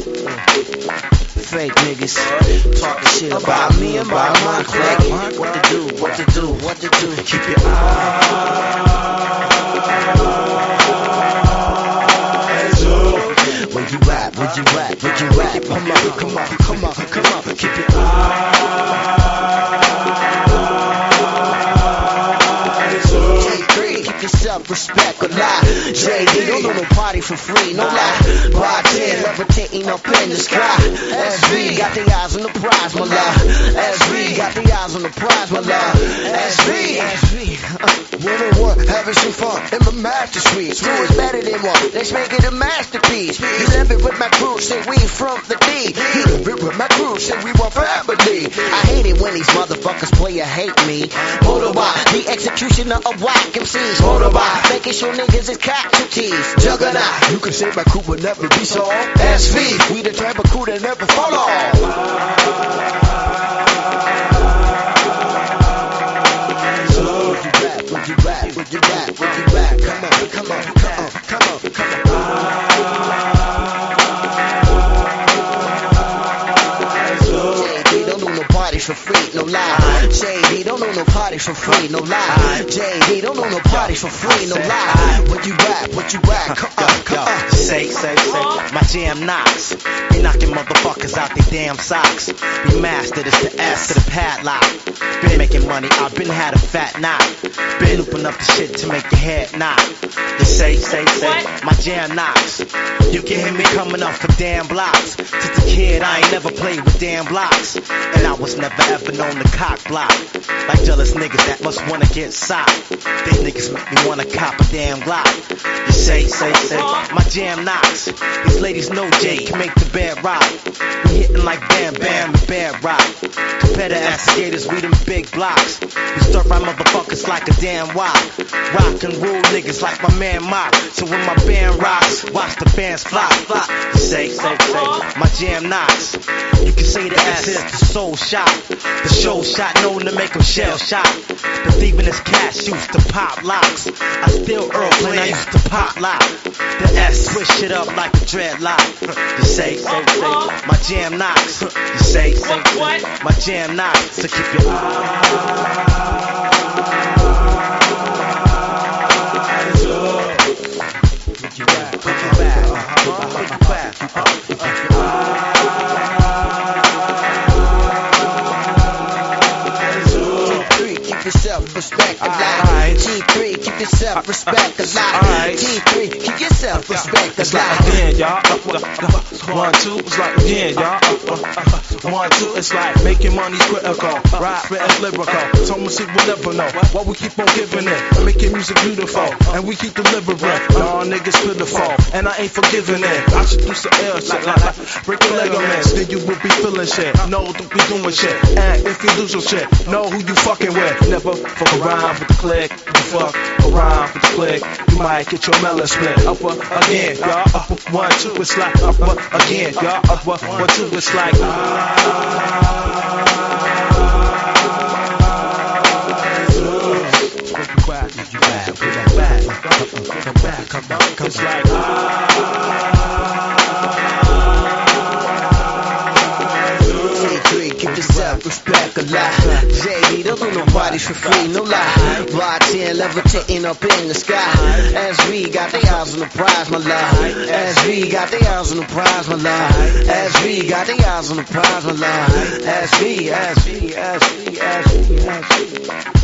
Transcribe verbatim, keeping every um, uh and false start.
Fake niggas talking shit about me and about my clique. What to do, what to do, what to do. Keep your eyes up. When you rap, when you rap, when you rap. Come on, come on, come on, come on. Keep your eyes up. J three, keep your self-respect alive. J D, don't do no party for free, no lie. Y ten, levitating up in the sky. S V, got the eyes on the prize, my love. S V, got the eyes on the prize, my love. S V, S V, one on one, having some fun in my master suite. Two is better than one, let's make it a masterpiece. You live it with my crew, say we from the D. You live it with my crew, say we want family. I hate it when these motherfuckers play or hate me. Motorbike, the executioner of whack M Cs. Motorbike, making sure niggas is casualties. Juggernaut, you can say my crew will never be so. S V, we the type of crew that never fall off. Would you rap, would you rap, would you rap? Come on, come on, come on, come on, come on. J D, don't do no parties for free, no lie. J D, don't do no parties for free, no lie. J D, don't do no parties for free, no lie. Would you rap, would you rap? Come on, come on. Say, say, say, my jam knocks. Be knocking motherfuckers out their damn socks. Be mastered, it's the S to the padlock. Been making money, I've been had a fat knot. Been looping up the shit to make your head knock. Just say, say, say, my jam knocks. You can hear me coming off the damn blocks. Since a kid, I ain't never played with damn blocks. And I was never ever known to cock block. Like jealous niggas that must wanna get socked. These niggas make me wanna cop a damn Glock. Just say, say, say, my jam knocks. These ladies know Jay can make the bed rock. We hitting like bam, bam, and bad rock. Competitor instigators, we them big blocks. We stir fry motherfuckers like a damn wop. Rock and roll niggas like my man Mock. So when my band rocks, watch the bands flop, flop. Say, say, say, my jam knocks. You can say the S is the soul shot. The show shot known to make them shell shot. The thieving is cash used to pop locks. I still Earl when I used to pop lock. The S switch it up like a dreadlock. Just say, say, say, my jam knocks. Just say, say, say, my jam knocks. So keep your eyes up. Would you rap? Would you rap? Would you rap? Keep your self-respect alive. G three, keep your self-respect alive. G three, keep your self-respect alive. Again, y'all. One, two, it's like again, y'all. One, two, it's like making money's critical. Rap, spitting lyrical. Thomas, he will never know why we keep on giving it. Making music beautiful, and we keep delivering. Y'all niggas pitiful, and I ain't forgiving it. I should do some ill shit like that. Breaking ligaments, then you will be feeling shit. Know that we doing shit, and if you do some shit, know who you fucking with. Never fuck around with the click. You fuck around with the click, you might get your melon split. Upper again, y'all. Upper one, two, it's like upper again, y'all. Upper one, two, it's like. It's like keep your self-respect alive. J D, don't do no parties for free, no lie. Y ten, levitating up in the sky. S V, got the eyes on the prize, my love. S V, got the eyes on the prize, my love. S V, got the eyes on the prize, my love. S V, S V, S V, S V, S V.